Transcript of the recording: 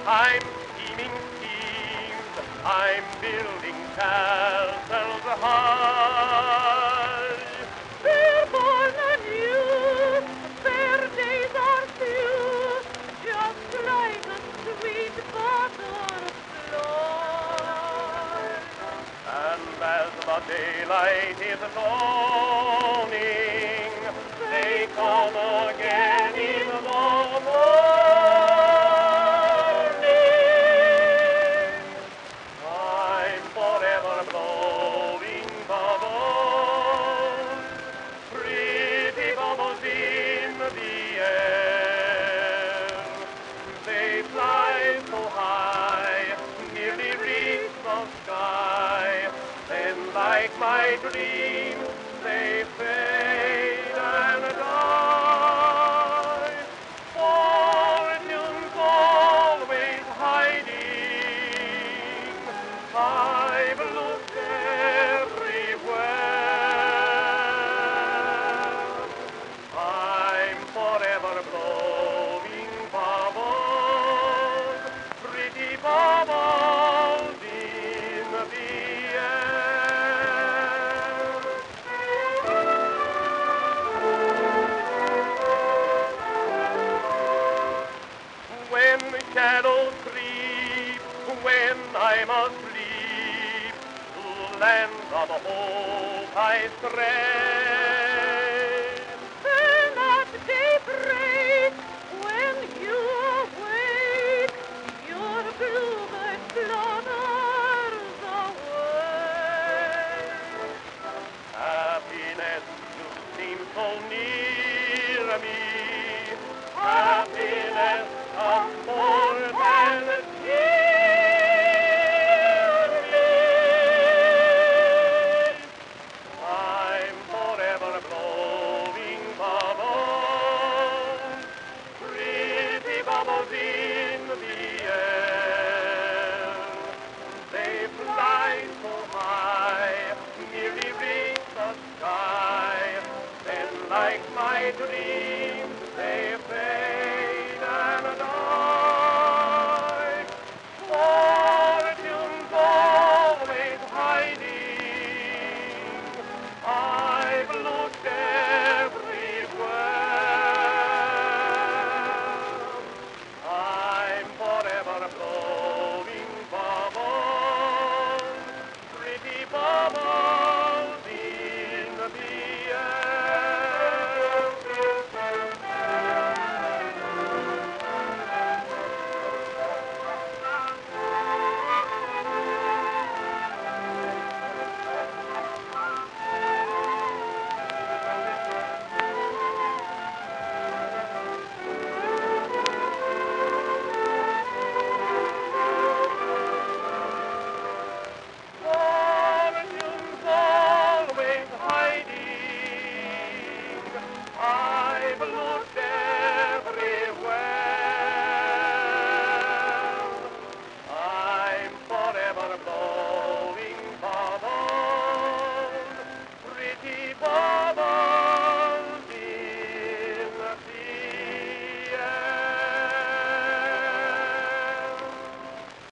I'm scheming schemes, I'm building castles high. They're born anew, their days are few, just like a sweet butterfly. And as the daylight is dawning, they come again in the morning. I'm forever blowing bubbles, pretty bubbles in the air. They fly so high, nearly reach the sky. Then, like my dreams, they fade and die. Fortune's always hiding. I've looked everywhere. I'm forever blowing bubbles, pretty bubbles in the air. When the shadows creep, when I'm asleep, to lands of hope I stray.